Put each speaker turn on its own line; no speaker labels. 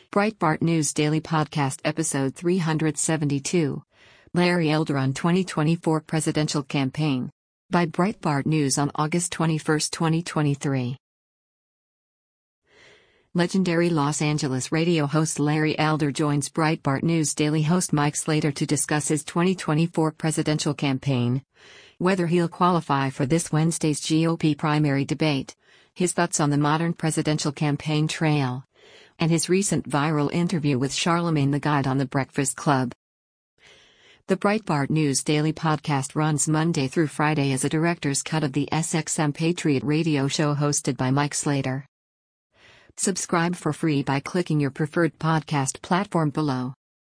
Breitbart News Daily Podcast Episode 372. Larry Elder on 2024 Presidential Campaign. By Breitbart News on August 21, 2023. Legendary Los Angeles radio host Larry Elder joins Breitbart News Daily host Mike Slater to discuss his 2024 presidential campaign, whether he'll qualify for this Wednesday's GOP primary debate, his thoughts on the modern presidential campaign trail, and his recent viral interview with Charlamagne tha God on The Breakfast Club. The Breitbart News Daily podcast runs Monday through Friday as a director's cut of the SXM Patriot radio show hosted by Mike Slater. Subscribe for free by clicking your preferred podcast platform below.